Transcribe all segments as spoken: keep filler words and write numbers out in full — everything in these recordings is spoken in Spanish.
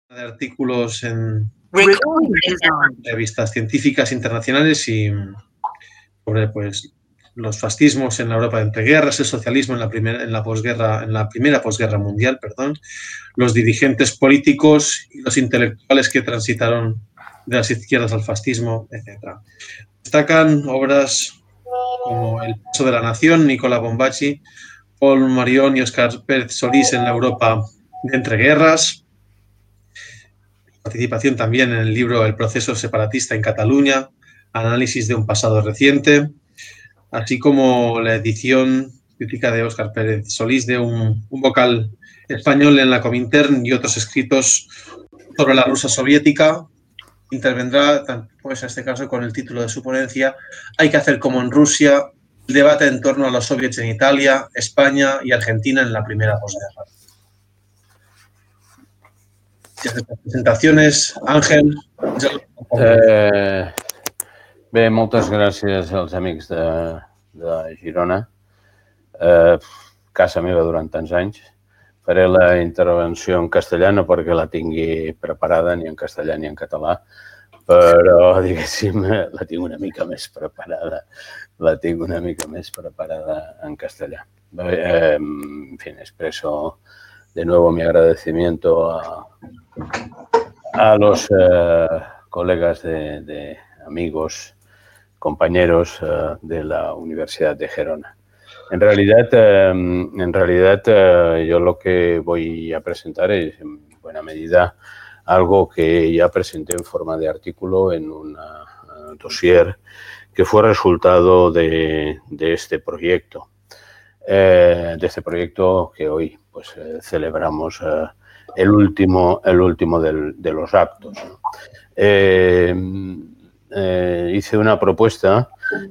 de artículos en revistas científicas internacionales y sobre pues los fascismos en la Europa de entreguerras, el socialismo en la primera en la posguerra, en la primera posguerra mundial, perdón, los dirigentes políticos y los intelectuales que transitaron de las izquierdas al fascismo, etcétera. Destacan obras como El peso de la nación, Nicola Bombacci, Paul Marion y Óscar Pérez Solís en la Europa de entreguerras. Participación también en el libro El proceso separatista en Cataluña, análisis de un pasado reciente, así como la edición crítica de Óscar Pérez Solís de un, un vocal español en la Comintern y otros escritos sobre la Rusia soviética. Intervendrá, pues en este caso, con el título de su ponencia, Hay que hacer como en Rusia, el debate en torno a los soviets en Italia, España y Argentina en la primera posguerra. Aquestes presentacions, Àngel. Eh, bé, moltes gràcies als amics de, de Girona. Eh, casa meva durant tants anys. Faré la intervenció en castellà, no perquè la tingui preparada ni en castellà ni en català, però, diguéssim, la tinc una mica més preparada. La tinc una mica més preparada en castellà. Eh, en fin, expreso de nuevo mi agradecimiento a, a los eh, colegas, de, de amigos, compañeros eh, de la Universidad de Gerona. En realidad, eh, en realidad eh, yo lo que voy a presentar es, en buena medida, algo que ya presenté en forma de artículo en un uh, dossier que fue resultado de, de este proyecto. Eh, de este proyecto que hoy pues eh, celebramos eh, el último, el último del, de los actos, ¿no? Eh, eh, hice una propuesta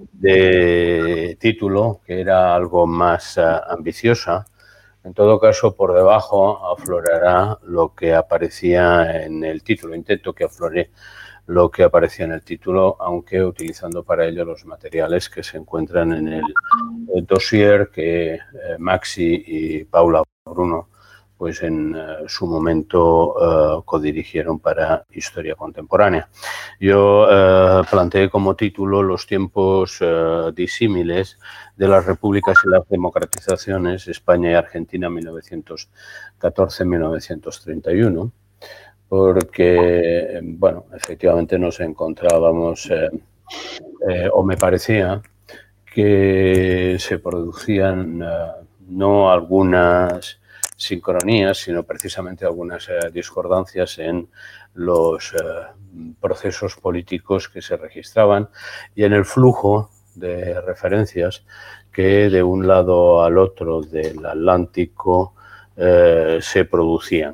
de título que era algo más uh, ambiciosa. En todo caso, por debajo aflorará lo que aparecía en el título. Intento que aflore lo que aparecía en el título, aunque utilizando para ello los materiales que se encuentran en el, el dossier que eh, Maxi y Paula Bruno pues en uh, su momento uh, codirigieron para Historia Contemporánea. Yo uh, planteé como título los tiempos uh, disímiles de las repúblicas y las democratizaciones, España y Argentina, mil novecientos catorce a mil novecientos treinta y uno, porque, bueno, efectivamente nos encontrábamos, eh, eh, o me parecía, que se producían uh, no algunas sincronías, sino precisamente algunas eh, discordancias en los eh, procesos políticos que se registraban y en el flujo de referencias que de un lado al otro del Atlántico eh, se producían.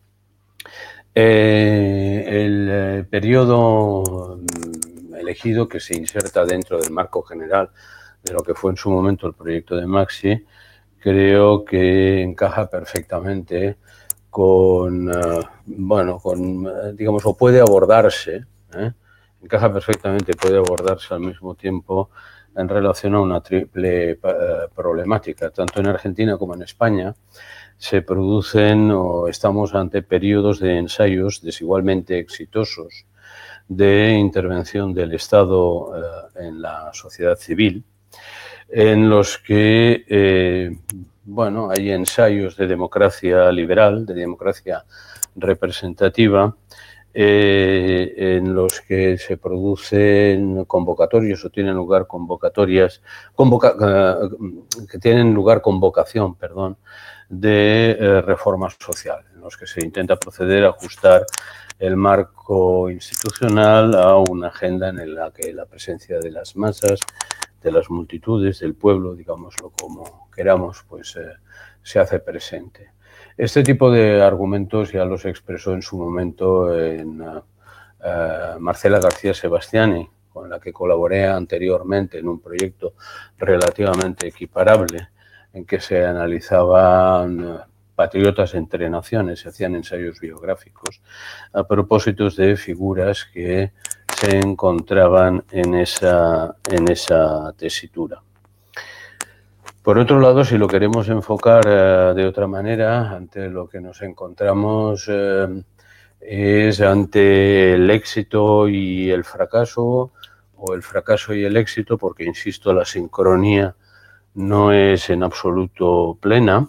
Eh, el eh, periodo elegido, que se inserta dentro del marco general de lo que fue en su momento el proyecto de Maxi, creo que encaja perfectamente con, uh, bueno, con, digamos, o puede abordarse, ¿eh? encaja perfectamente, puede abordarse al mismo tiempo en relación a una triple uh, problemática. Tanto en Argentina como en España se producen o estamos ante periodos de ensayos desigualmente exitosos de intervención del Estado uh, en la sociedad civil, en los que, eh, bueno, hay ensayos de democracia liberal, de democracia representativa, eh, en los que se producen convocatorios o tienen lugar convocatorias, convoca, eh, que tienen lugar convocación, perdón, de eh, reforma social, en los que se intenta proceder a ajustar el marco institucional a una agenda en la que la presencia de las masas, de las multitudes, del pueblo, digámoslo como queramos, pues eh, se hace presente. Este tipo de argumentos ya los expresó en su momento en uh, uh, Marcela García Sebastiani, con la que colaboré anteriormente en un proyecto relativamente equiparable, en que se analizaban uh, patriotas entre naciones, se hacían ensayos biográficos a propósito de figuras que se encontraban en esa, en esa tesitura. Por otro lado, si lo queremos enfocar eh, de otra manera, ante lo que nos encontramos eh, es ante el éxito y el fracaso, o el fracaso y el éxito, porque, insisto, la sincronía no es en absoluto plena,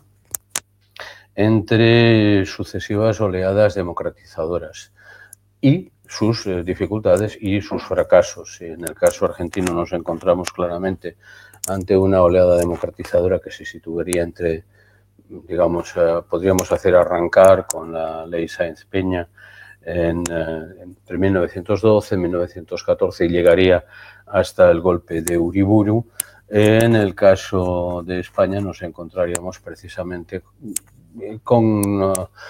entre sucesivas oleadas democratizadoras y sus eh, dificultades y sus fracasos. En el caso argentino nos encontramos claramente ante una oleada democratizadora que se situaría entre, digamos, eh, podríamos hacer arrancar con la ley Sáenz Peña en, eh, entre mil novecientos doce y mil novecientos catorce y llegaría hasta el golpe de Uriburu. En el caso de España nos encontraríamos precisamente con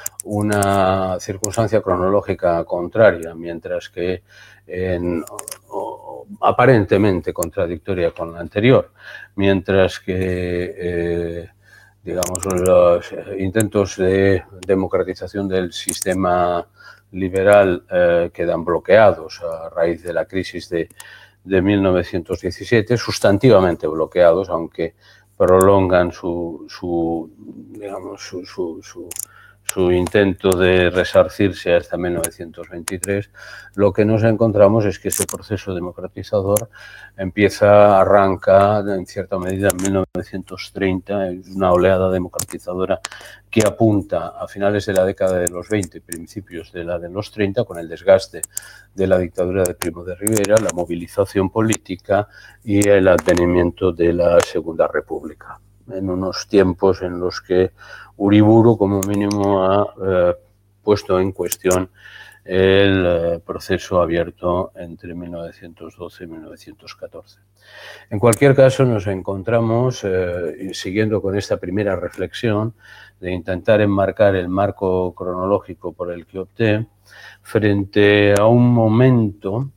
una circunstancia cronológica contraria, mientras que en, o, aparentemente contradictoria con la anterior, mientras que eh, digamos, los intentos de democratización del sistema liberal eh, quedan bloqueados a raíz de la crisis de, de mil novecientos diecisiete, sustantivamente bloqueados, aunque prolongan su, su digamos, su, su, su, su intento de resarcirse hasta mil novecientos veintitrés, lo que nos encontramos es que ese proceso democratizador empieza, arranca en cierta medida en mil novecientos treinta, es una oleada democratizadora que apunta a finales de la década de los veinte, principios de la de los treinta, con el desgaste de la dictadura de Primo de Rivera, la movilización política y el advenimiento de la Segunda República, en unos tiempos en los que Uriburu, como mínimo, ha eh, puesto en cuestión el eh, proceso abierto entre mil novecientos doce y mil novecientos catorce. En cualquier caso, nos encontramos, eh, siguiendo con esta primera reflexión, de intentar enmarcar el marco cronológico por el que opté, frente a un momento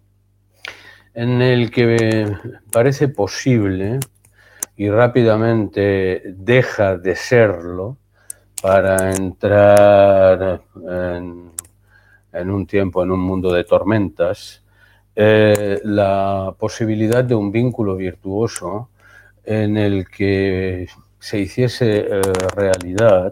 en el que parece posible y rápidamente deja de serlo para entrar en, en un tiempo, en un mundo de tormentas, eh, la posibilidad de un vínculo virtuoso en el que se hiciese eh, realidad,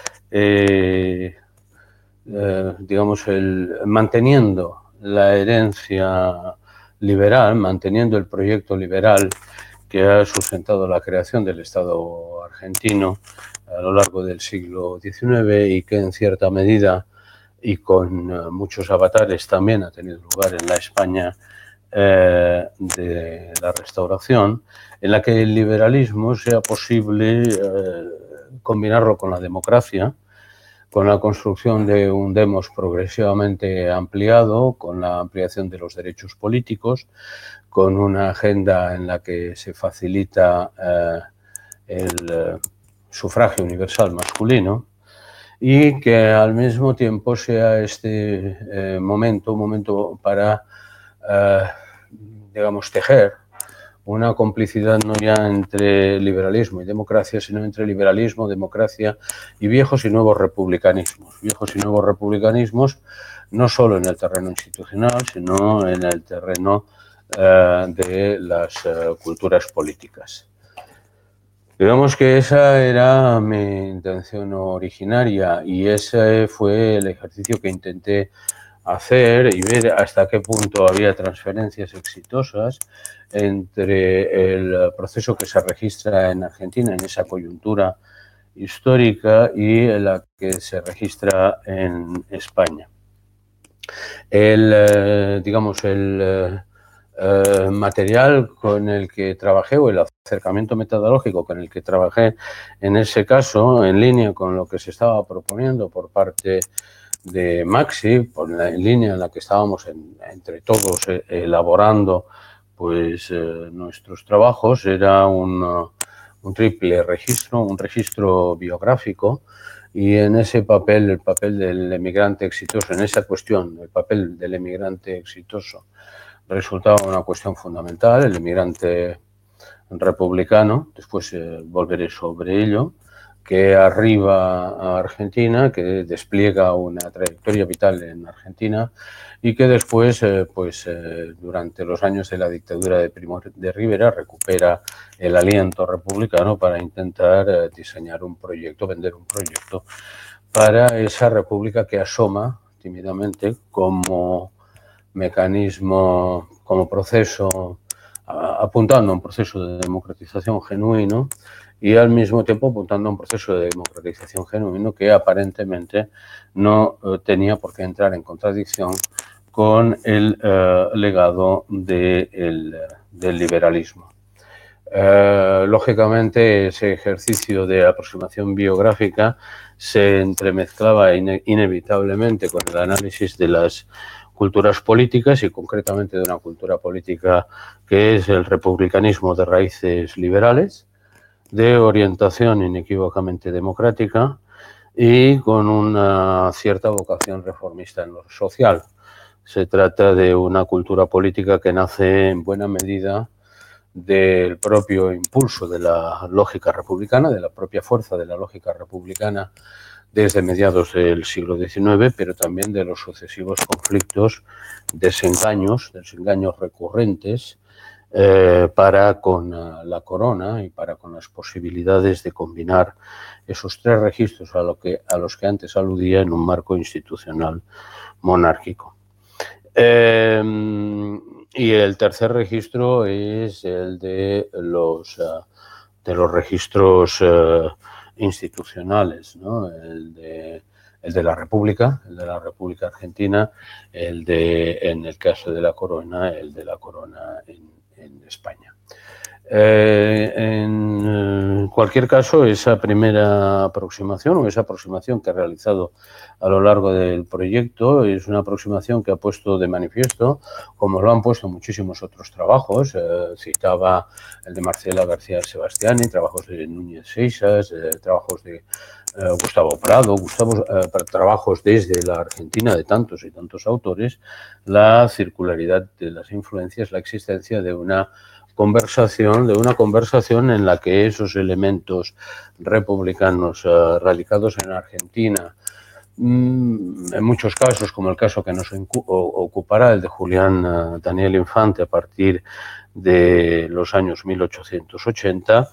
eh, eh, digamos, el, manteniendo la herencia liberal, manteniendo el proyecto liberal que ha sustentado la creación del Estado argentino a lo largo del siglo diecinueve y que en cierta medida y con uh, muchos avatares también ha tenido lugar en la España eh, de la Restauración, en la que el liberalismo sea posible eh, combinarlo con la democracia, con la construcción de un demos progresivamente ampliado, con la ampliación de los derechos políticos, con una agenda en la que se facilita eh, el eh, sufragio universal masculino y que al mismo tiempo sea este eh, momento, un momento para, eh, digamos, tejer una complicidad no ya entre liberalismo y democracia, sino entre liberalismo, democracia y viejos y nuevos republicanismos. Viejos y nuevos republicanismos no solo en el terreno institucional, sino en el terreno eh, de las eh, culturas políticas. Digamos que esa era mi intención originaria y ese fue el ejercicio que intenté hacer y ver hasta qué punto había transferencias exitosas entre el proceso que se registra en Argentina, en esa coyuntura histórica, y la que se registra en España. El, digamos, el eh, material con el que trabajé, o el acercamiento metodológico con el que trabajé en ese caso, en línea con lo que se estaba proponiendo por parte de Maxi, por la en línea en la que estábamos en, entre todos eh, elaborando pues eh, nuestros trabajos, era un, uh, un triple registro, un registro biográfico, y en ese papel, el papel del emigrante exitoso, en esa cuestión, el papel del emigrante exitoso resultaba una cuestión fundamental, el emigrante republicano, después eh, volveré sobre ello, que arriba a Argentina, que despliega una trayectoria vital en Argentina y que después, eh, pues eh, durante los años de la dictadura de Primo de Rivera, recupera el aliento republicano para intentar eh, diseñar un proyecto, vender un proyecto para esa república que asoma tímidamente, como mecanismo, como proceso, apuntando a un proceso de democratización genuino y al mismo tiempo apuntando a un proceso de democratización genuino que aparentemente no eh, tenía por qué entrar en contradicción con el eh, legado de el, del liberalismo. Eh, lógicamente, ese ejercicio de aproximación biográfica se entremezclaba ine inevitablemente con el análisis de las culturas políticas y concretamente de una cultura política que es el republicanismo de raíces liberales, de orientación inequívocamente democrática y con una cierta vocación reformista en lo social. Se trata de una cultura política que nace en buena medida del propio impulso de la lógica republicana, de la propia fuerza de la lógica republicana desde mediados del siglo diecinueve, pero también de los sucesivos conflictos, desengaños, desengaños recurrentes eh, para con la corona y para con las posibilidades de combinar esos tres registros a, lo que, a los que antes aludía en un marco institucional monárquico. Eh, y el tercer registro es el de los, uh, de los registros uh, institucionales, ¿no? El de, el de la República, el de la República Argentina, el de, en el caso de la corona, el de la corona en, en España. Eh, en cualquier caso, esa primera aproximación o esa aproximación que he realizado a lo largo del proyecto es una aproximación que ha puesto de manifiesto, como lo han puesto muchísimos otros trabajos, eh, citaba el de Marcela García Sebastiani, trabajos de Núñez Seixas, eh, trabajos de eh, Gustavo Prado, Gustavo, eh, trabajos desde la Argentina de tantos y tantos autores, la circularidad de las influencias, la existencia de una conversación, de una conversación en la que esos elementos republicanos uh, radicados en Argentina, mmm, en muchos casos, como el caso que nos ocupará, el de Julián uh, Daniel Infante a partir de los años mil ochocientos ochenta,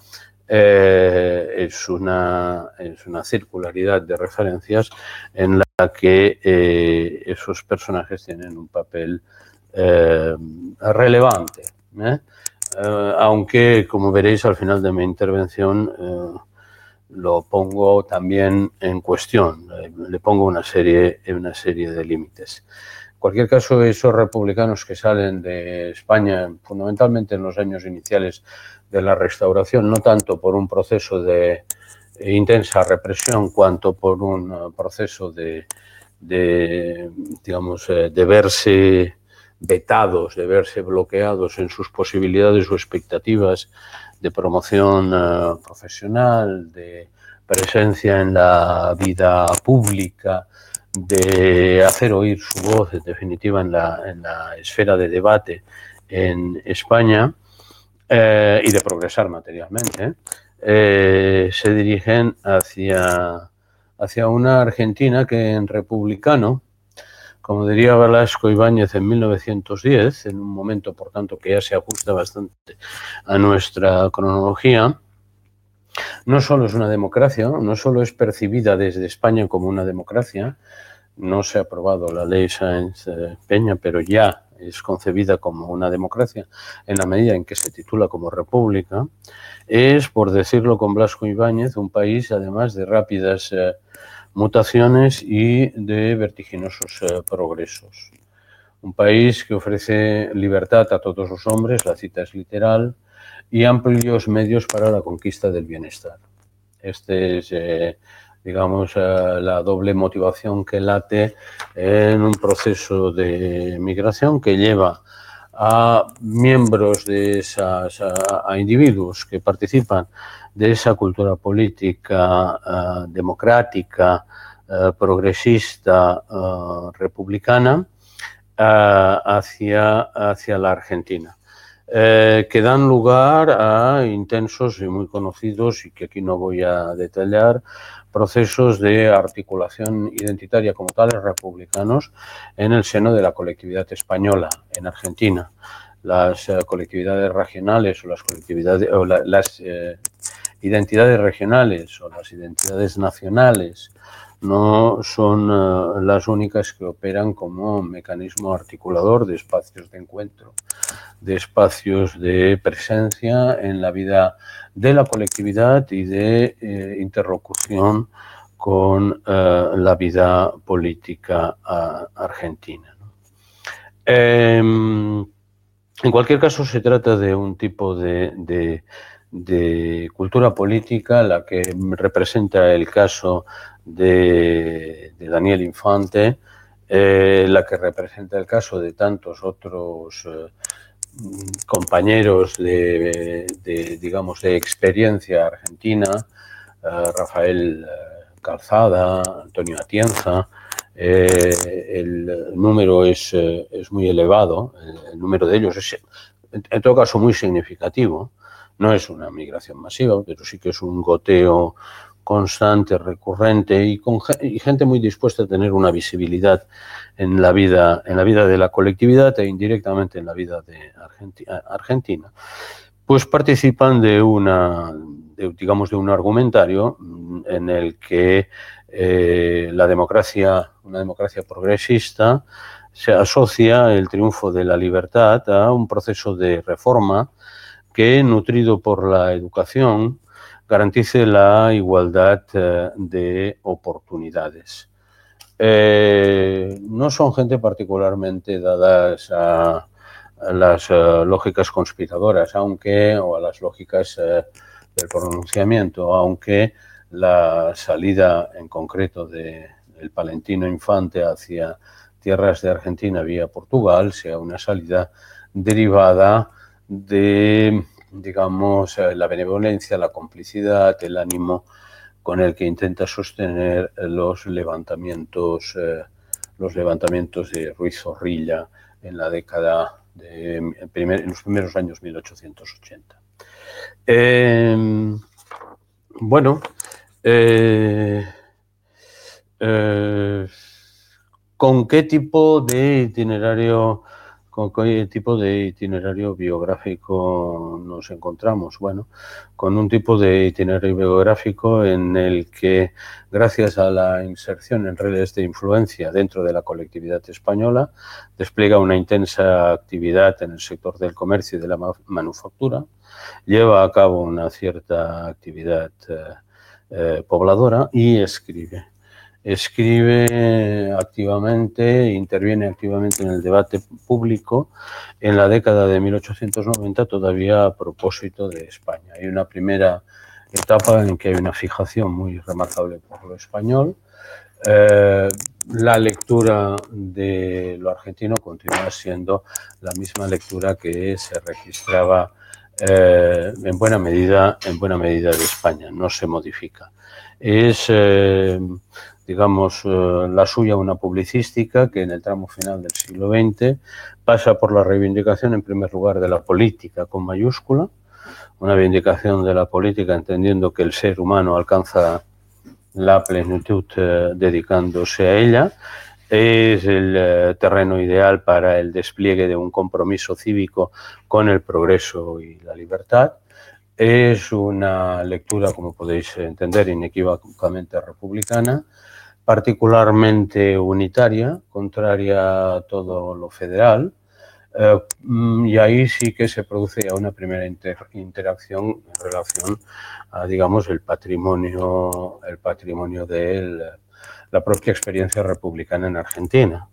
eh, es, una, es una circularidad de referencias en la que eh, esos personajes tienen un papel eh, relevante, ¿eh? Uh, aunque, como veréis al final de mi intervención, uh, lo pongo también en cuestión, eh, le pongo una serie, una serie de límites. En cualquier caso, esos republicanos que salen de España, fundamentalmente en los años iniciales de la Restauración, no tanto por un proceso de intensa represión, cuanto por un uh, proceso de, de digamos, eh, de verse vetados, de verse bloqueados en sus posibilidades o expectativas de promoción uh, profesional, de presencia en la vida pública, de hacer oír su voz, en definitiva, en la, en la esfera de debate en España eh, y de progresar materialmente, eh, se dirigen hacia, hacia una Argentina que en republicano, como diría Velasco Ibáñez en mil novecientos diez, en un momento, por tanto, que ya se ajusta bastante a nuestra cronología, no solo es una democracia, no solo es percibida desde España como una democracia, no se ha aprobado la ley Sáenz-Peña, pero ya es concebida como una democracia en la medida en que se titula como república, es, por decirlo con Blasco Ibáñez, un país, además de rápidas eh, mutaciones y de vertiginosos eh, progresos. Un país que ofrece libertad a todos los hombres, la cita es literal, y amplios medios para la conquista del bienestar. Este es, eh, digamos, eh, la doble motivación que late en un proceso de migración que lleva a miembros de esas, a, a individuos que participan de esa cultura política uh, democrática, uh, progresista, uh, republicana, uh, hacia, hacia la Argentina, eh, que dan lugar a intensos y muy conocidos, y que aquí no voy a detallar, procesos de articulación identitaria como tales republicanos en el seno de la colectividad española en Argentina. Las uh, colectividades regionales o las colectividades o la, las eh, identidades regionales o las identidades nacionales no son uh, las únicas que operan como mecanismo articulador de espacios de encuentro, de espacios de presencia en la vida de la colectividad y de eh, interlocución con eh, la vida política uh, argentina, ¿no? Eh, en cualquier caso, se trata de un tipo de, de, de cultura política, la que representa el caso de, de Daniel Infante, eh, la que representa el caso de tantos otros eh, compañeros de, de, digamos, de experiencia argentina, eh, Rafael Calzada, Antonio Atienza. Eh, el número es, eh, es muy elevado, el, el número de ellos es, en, en todo caso, muy significativo. No es una migración masiva, pero sí que es un goteo constante, recurrente y con y gente muy dispuesta a tener una visibilidad en la vida, en la vida de la colectividad e indirectamente en la vida de Argentina. Argentina. Pues participan de una, de, digamos, de un argumentario en el que eh, la democracia, una democracia progresista, se asocia el triunfo de la libertad a un proceso de reforma que, nutrido por la educación, garantice la igualdad eh, de oportunidades. Eh, no son gente particularmente dadas a, a las uh, lógicas conspiradoras, aunque, o a las lógicas uh, del pronunciamiento, aunque la salida en concreto de, del Palentino Infante hacia tierras de Argentina vía Portugal sea una salida derivada de, digamos, la benevolencia, la complicidad, el ánimo con el que intenta sostener los levantamientos, eh, los levantamientos de Ruiz Zorrilla en la década de, en, primer, en los primeros años mil ochocientos ochenta. Eh, bueno, eh, eh, ¿con qué tipo de itinerario, con qué tipo de itinerario biográfico nos encontramos? Bueno, con un tipo de itinerario biográfico en el que, gracias a la inserción en redes de influencia dentro de la colectividad española, despliega una intensa actividad en el sector del comercio y de la manufactura, lleva a cabo una cierta actividad eh, eh, pobladora y escribe. Escribe activamente, interviene activamente en el debate público en la década de mil ochocientos noventa, todavía a propósito de España. Hay una primera etapa en que hay una fijación muy remarcable por lo español. Eh, la lectura de lo argentino continúa siendo la misma lectura que se registraba eh, en buena medida, en buena medida de España, no se modifica. Es, eh, digamos, eh, la suya una publicística que en el tramo final del siglo veinte pasa por la reivindicación, en primer lugar, de la política con mayúscula, una reivindicación de la política entendiendo que el ser humano alcanza la plenitud eh, dedicándose a ella. Es el eh, terreno ideal para el despliegue de un compromiso cívico con el progreso y la libertad. Es una lectura, como podéis entender, inequívocamente republicana, particularmente unitaria, contraria a todo lo federal, eh, y ahí sí que se produce ya una primera inter interacción en relación a, digamos, el patrimonio, el patrimonio de la propia experiencia republicana en Argentina,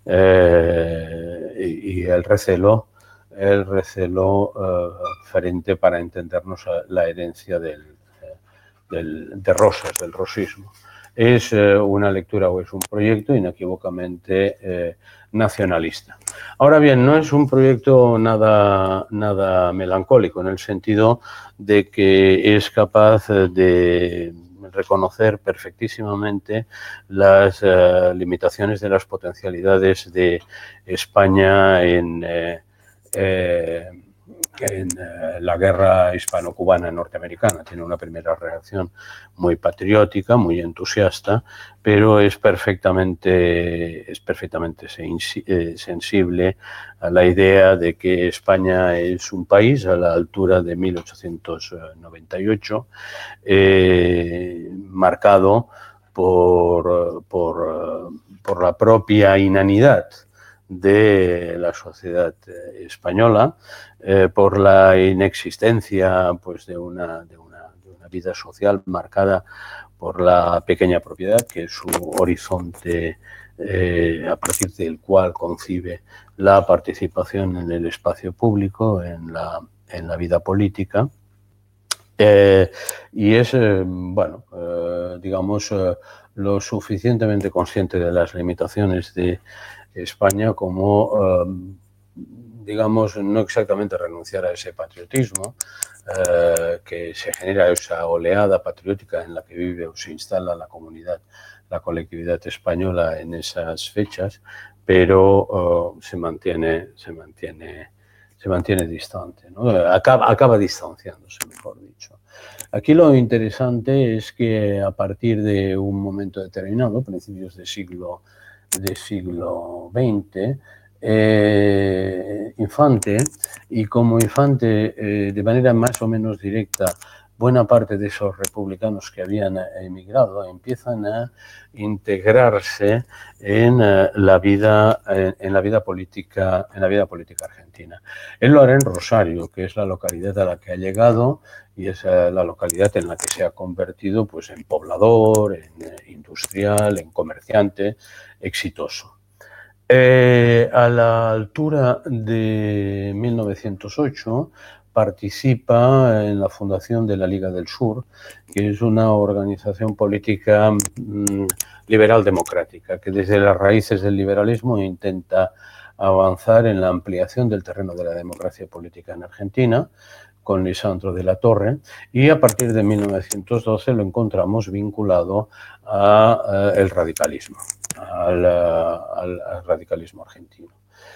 eh, y, y el recelo el recelo uh, frente, para entendernos, a la herencia del, del, de Rosas, del rosismo. Es uh, una lectura o es un proyecto inequívocamente eh, nacionalista. Ahora bien, no es un proyecto nada, nada melancólico, en el sentido de que es capaz de reconocer perfectísimamente las uh, limitaciones de las potencialidades de España en... Eh, Eh, en eh, la guerra hispano-cubana norteamericana. Tiene una primera reacción muy patriótica, muy entusiasta, pero es perfectamente, es perfectamente sensible a la idea de que España es un país a la altura de mil ochocientos noventa y ocho, eh, marcado por, por, por la propia inanidad de la sociedad española, eh, por la inexistencia pues, de, una, de, una, de una vida social marcada por la pequeña propiedad, que es su horizonte eh, a partir del cual concibe la participación en el espacio público, en la, en la vida política. Eh, y es, eh, bueno, eh, digamos, eh, lo suficientemente consciente de las limitaciones de España como, eh, digamos, no exactamente renunciar a ese patriotismo, eh, que se genera esa oleada patriótica en la que vive o se instala la comunidad, la colectividad española en esas fechas, pero eh, se mantiene, se mantiene, se mantiene distante, ¿no? Acaba, acaba distanciándose, mejor dicho. Aquí lo interesante es que a partir de un momento determinado, principios del siglo, del siglo veinte, eh, Infante, y como Infante eh, de manera más o menos directa, buena parte de esos republicanos que habían emigrado empiezan a integrarse en uh, la vida en, en la vida política en la vida política argentina. Él lo hará en Rosario, que es la localidad a la que ha llegado y es uh, la localidad en la que se ha convertido pues en poblador, en uh, industrial, en comerciante exitoso. Eh, a la altura de mil novecientos ocho participa en la fundación de la Liga del Sur, que es una organización política mmm, liberal democrática, que desde las raíces del liberalismo intenta avanzar en la ampliación del terreno de la democracia política en Argentina, con Lisandro de la Torre, y a partir de mil novecientos doce lo encontramos vinculado al radicalismo, al, al, al radicalismo argentino.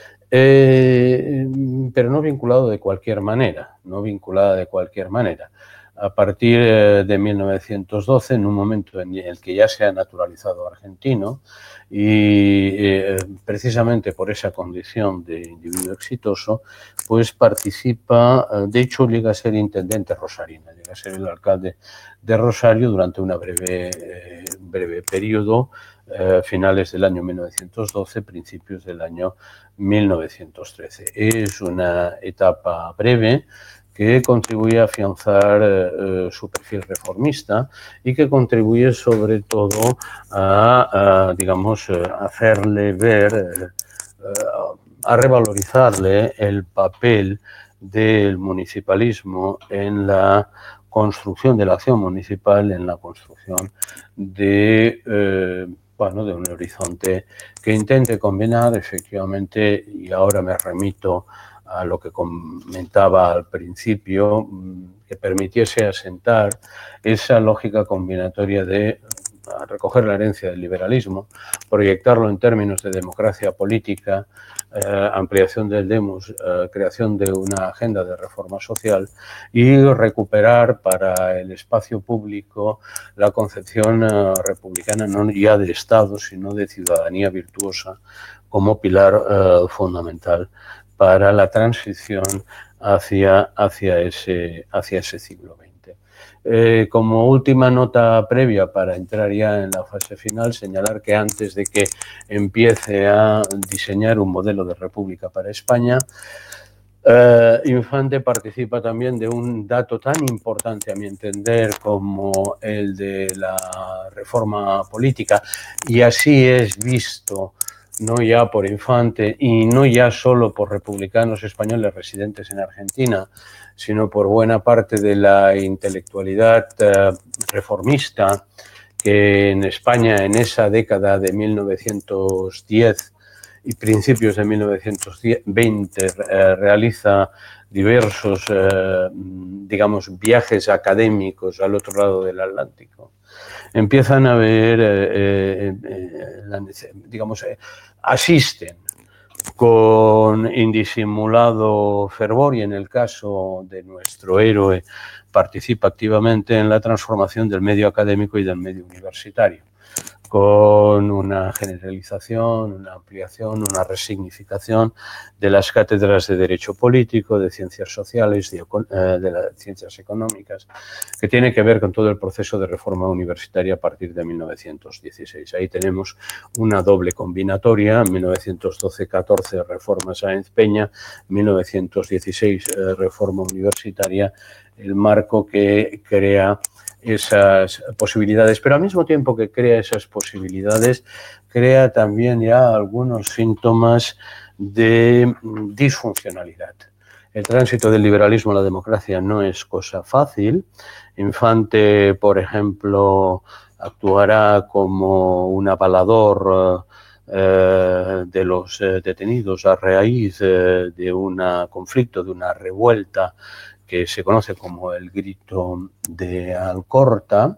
Eh, pero no vinculado de cualquier manera, no vinculada de cualquier manera. A partir de mil novecientos doce, en un momento en el que ya se ha naturalizado argentino y eh, precisamente por esa condición de individuo exitoso, pues participa, de hecho llega a ser intendente rosarino, llega a ser el alcalde de Rosario durante una breve, eh, breve periodo, eh, finales del año mil novecientos doce, principios del año mil novecientos trece. Es una etapa breve que contribuye a afianzar eh, su perfil reformista y que contribuye sobre todo a, a digamos, hacerle ver, eh, a revalorizarle el papel del municipalismo en la construcción de la acción municipal, en la construcción de, eh, bueno, de un horizonte que intente combinar efectivamente, y ahora me remito a lo que comentaba al principio, que permitiese asentar esa lógica combinatoria de recoger la herencia del liberalismo, proyectarlo en términos de democracia política, eh, ampliación del demos, eh, creación de una agenda de reforma social y recuperar para el espacio público la concepción eh, republicana no ya de Estado, sino de ciudadanía virtuosa como pilar eh, fundamental para la transición hacia, hacia, ese, hacia ese siglo veinte. Eh, como última nota previa para entrar ya en la fase final, señalar que antes de que empiece a diseñar un modelo de república para España, eh, Infante participa también de un dato tan importante a mi entender como el de la reforma política, y así es visto no ya por Infante y no ya solo por republicanos españoles residentes en Argentina, sino por buena parte de la intelectualidad eh, reformista que en España en esa década de mil novecientos diez y principios de mil novecientos veinte eh, realiza diversos, eh, digamos, viajes académicos al otro lado del Atlántico. Empiezan a ver, eh, eh, la, digamos, eh, asisten con indisimulado fervor y en el caso de nuestro héroe participa activamente en la transformación del medio académico y del medio universitario, con una generalización, una ampliación, una resignificación de las cátedras de Derecho Político, de Ciencias Sociales, de, de las Ciencias Económicas, que tiene que ver con todo el proceso de reforma universitaria a partir de mil novecientos dieciséis. Ahí tenemos una doble combinatoria, mil novecientos doce catorce, reforma Sáenz Peña, mil novecientos dieciséis, eh, reforma universitaria, el marco que crea esas posibilidades, pero al mismo tiempo que crea esas posibilidades, crea también ya algunos síntomas de disfuncionalidad. El tránsito del liberalismo a la democracia no es cosa fácil. Infante, por ejemplo, actuará como un avalador eh, de los eh, detenidos a raíz eh, de un conflicto, de una revuelta que se conoce como el grito de Alcorta,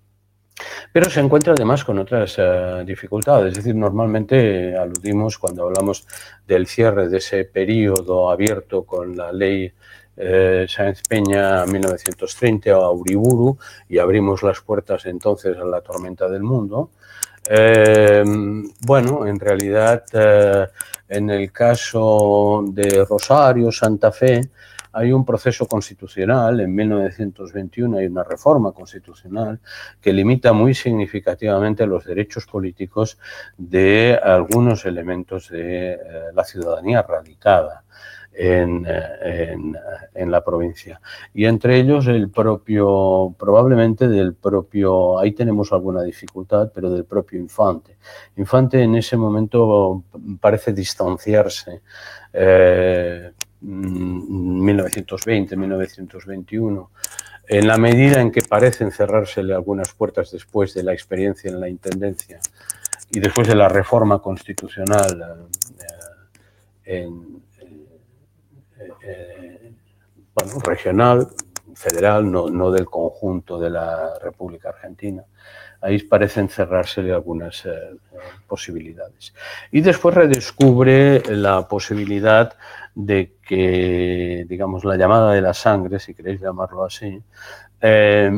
pero se encuentra además con otras uh, dificultades. Es decir, normalmente aludimos cuando hablamos del cierre de ese periodo abierto con la ley eh, Sáenz Peña mil novecientos treinta a Uriburu y abrimos las puertas entonces a la tormenta del mundo. Eh, bueno, en realidad, eh, en el caso de Rosario, Santa Fe, hay un proceso constitucional, en mil novecientos veintiuno hay una reforma constitucional que limita muy significativamente los derechos políticos de algunos elementos de eh, la ciudadanía radicada en, en, en la provincia. Y entre ellos el propio, probablemente del propio, ahí tenemos alguna dificultad, pero del propio Infante. Infante en ese momento parece distanciarse eh, mil novecientos veinte, mil novecientos veintiuno, en la medida en que parecen cerrársele algunas puertas después de la experiencia en la intendencia y después de la reforma constitucional eh, en, eh, eh, bueno, regional, federal, no, no del conjunto de la República Argentina. Ahí parecen cerrársele algunas eh, posibilidades. Y después redescubre la posibilidad de que, digamos, la llamada de la sangre, si queréis llamarlo así, eh,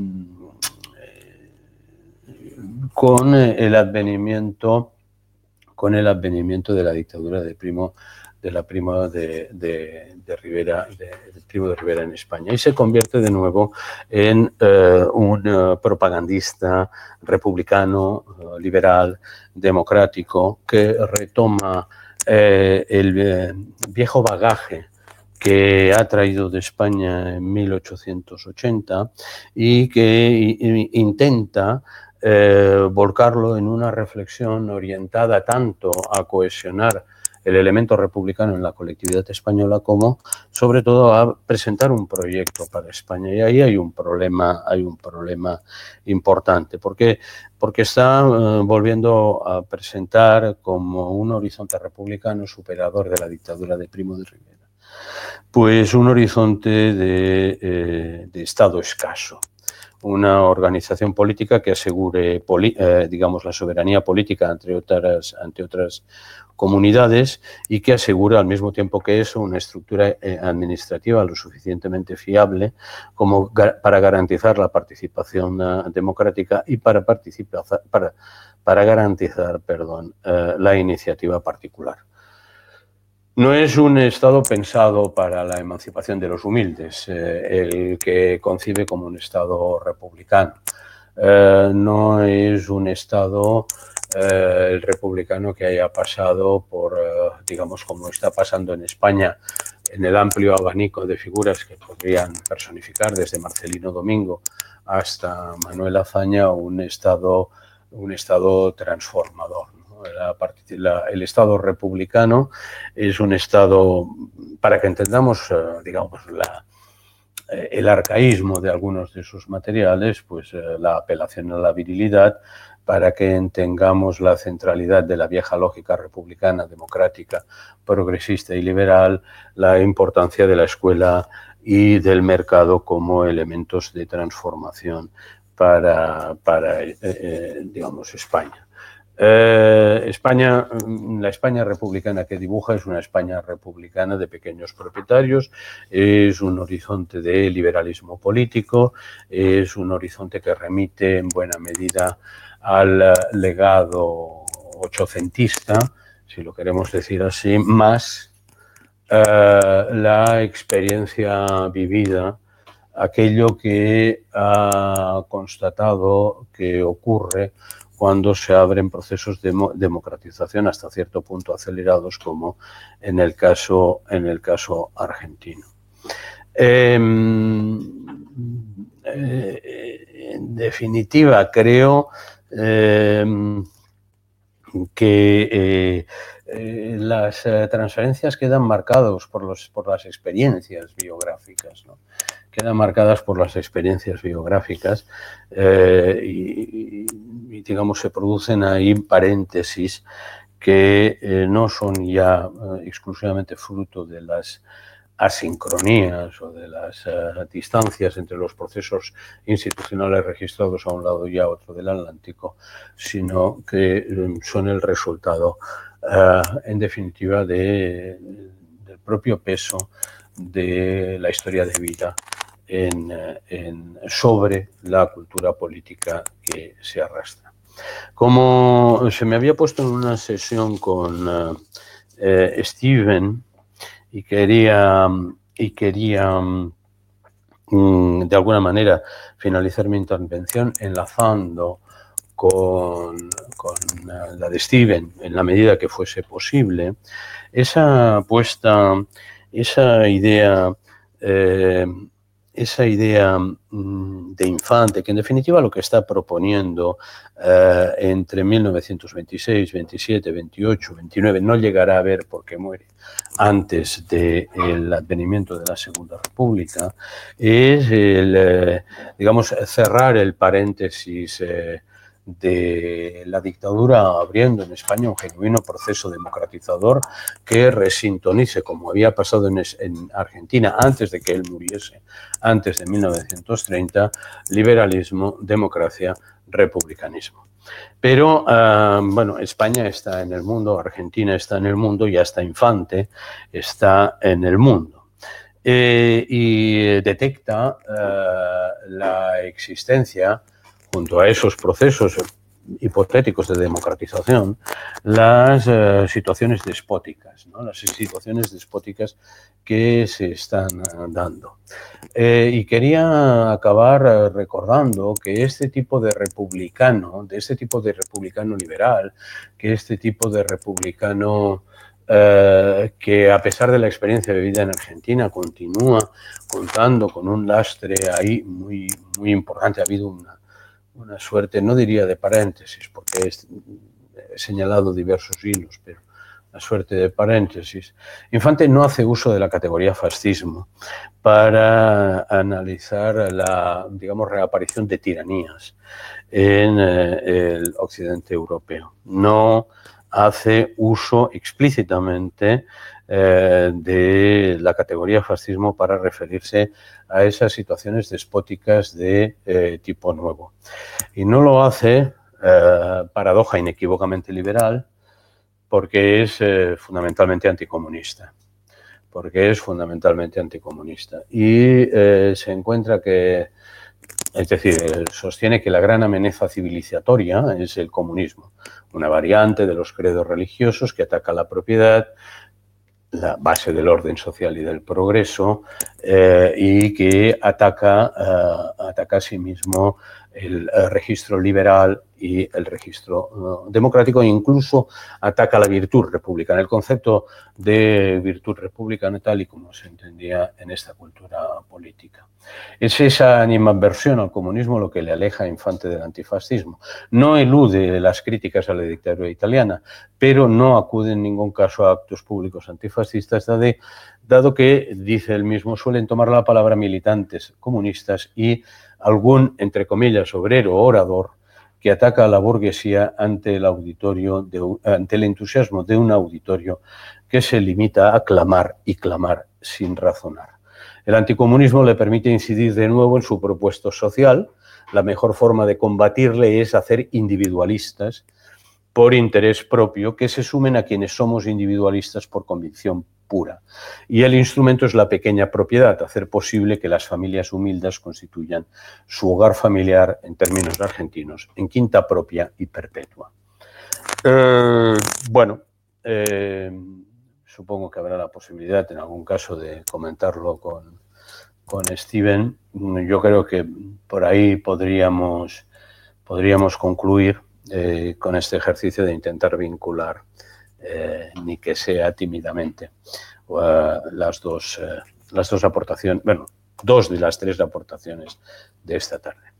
con el advenimiento, con el advenimiento de la dictadura de Primo de la Primo de, de, de Rivera, de, de Primo de Rivera en España, y se convierte de nuevo en eh, un uh, propagandista republicano, uh, liberal, democrático, que retoma eh, el eh, viejo bagaje que ha traído de España en mil ochocientos ochenta y que intenta eh, volcarlo en una reflexión orientada tanto a cohesionar el elemento republicano en la colectividad española como, sobre todo, a presentar un proyecto para España. Y ahí hay un problema, hay un problema importante, porque, porque está eh, volviendo a presentar como un horizonte republicano superador de la dictadura de Primo de Rivera, pues un horizonte de, eh, de Estado escaso. Una organización política que asegure, eh, digamos, la soberanía política ante otras, ante otras comunidades y que asegura al mismo tiempo que eso una estructura eh, administrativa lo suficientemente fiable como gar para garantizar la participación uh, democrática y para, participar, para, para garantizar perdón, uh, la iniciativa particular. No es un Estado pensado para la emancipación de los humildes, eh, el que concibe como un Estado republicano. Eh, no es un Estado eh, el republicano que haya pasado por, eh, digamos, como está pasando en España, en el amplio abanico de figuras que podrían personificar desde Marcelino Domingo hasta Manuel Azaña, un Estado, un Estado transformador. La, la, el Estado republicano es un Estado, para que entendamos, eh, digamos, la, eh, el arcaísmo de algunos de sus materiales, pues eh, la apelación a la virilidad, para que entendamos la centralidad de la vieja lógica republicana, democrática, progresista y liberal, la importancia de la escuela y del mercado como elementos de transformación para, para eh, eh, digamos, España. Eh, España, la España republicana que dibuja es una España republicana de pequeños propietarios, es un horizonte de liberalismo político, es un horizonte que remite en buena medida al legado ochocentista, si lo queremos decir así, más eh, la experiencia vivida, aquello que ha constatado que ocurre cuando se abren procesos de democratización hasta cierto punto acelerados, como en el caso, en el caso argentino. Eh, eh, en definitiva, creo eh, que eh, eh, las eh, transferencias quedan marcadas por, los, por las experiencias biográficas, ¿no? Quedan marcadas por las experiencias biográficas eh, y, y, digamos, se producen ahí paréntesis que eh, no son ya eh, exclusivamente fruto de las asincronías o de las uh, distancias entre los procesos institucionales registrados a un lado y a otro del Atlántico, sino que um, son el resultado, uh, en definitiva, de, del propio peso de la historia de vida en, en, sobre la cultura política que se arrastra. Como se me había puesto en una sesión con uh, eh, Steven, y quería, y quería um, de alguna manera finalizar mi intervención enlazando con, con la de Steven en la medida que fuese posible, esa apuesta, esa idea, eh, esa idea de Infante, que en definitiva lo que está proponiendo eh, entre mil novecientos veintiséis, veintisiete, veintiocho, veintinueve, no llegará a ver porque muere antes del advenimiento de la Segunda República, es el, eh, digamos, cerrar el paréntesis eh, de la dictadura, abriendo en España un genuino proceso democratizador que resintonice, como había pasado en, en Argentina antes de que él muriese, antes de mil novecientos treinta, liberalismo, democracia, republicanismo. Pero, uh, bueno, España está en el mundo, Argentina está en el mundo y hasta Infante está en el mundo. Eh, y detecta uh, la existencia, junto a esos procesos hipotéticos de democratización, las uh, situaciones despóticas, ¿no? Las situaciones despóticas que se están uh, dando. Eh, y quería acabar uh, recordando que este tipo de republicano, de este tipo de republicano liberal, que este tipo de republicano uh, que a pesar de la experiencia vivida en Argentina continúa contando con un lastre ahí muy, muy importante. Ha habido una una suerte, no diría de paréntesis, porque he señalado diversos hilos, pero una suerte de paréntesis. Infante no hace uso de la categoría fascismo para analizar la, digamos, reaparición de tiranías en eh, el occidente europeo. No hace uso explícitamente eh, de la categoría fascismo para referirse a esas situaciones despóticas de eh, tipo nuevo. Y no lo hace, eh, paradoja inequívocamente liberal, porque es eh, fundamentalmente anticomunista. Porque es fundamentalmente anticomunista. Y eh, se encuentra que, es decir, sostiene que la gran amenaza civilizatoria es el comunismo, una variante de los credos religiosos que ataca la propiedad, la base del orden social y del progreso, eh, y que ataca, uh, ataca a sí mismo el, el registro liberal y el registro uh, democrático, e incluso ataca la virtud republicana, el concepto de virtud republicana tal y como se entendía en esta cultura política. Es esa animadversión al comunismo lo que le aleja a Infante del antifascismo. No elude las críticas a la dictadura italiana, pero no acude en ningún caso a actos públicos antifascistas, dado, dado que, dice él mismo, suelen tomar la palabra militantes comunistas y algún, entre comillas, obrero orador que ataca a la burguesía ante el, auditorio de, ante el entusiasmo de un auditorio que se limita a clamar y clamar sin razonar. El anticomunismo le permite incidir de nuevo en su propuesto social. La mejor forma de combatirle es hacer individualistas por interés propio que se sumen a quienes somos individualistas por convicción pura. Y el instrumento es la pequeña propiedad, hacer posible que las familias humildes constituyan su hogar familiar, en términos argentinos, en quinta propia y perpetua. Eh, bueno, eh, supongo que habrá la posibilidad en algún caso de comentarlo con, con Steven. Yo creo que por ahí podríamos, podríamos concluir eh, con este ejercicio de intentar vincular, eh, ni que sea tímidamente, uh, las, dos, uh, las dos aportaciones, bueno, dos de las tres aportaciones de esta tarde.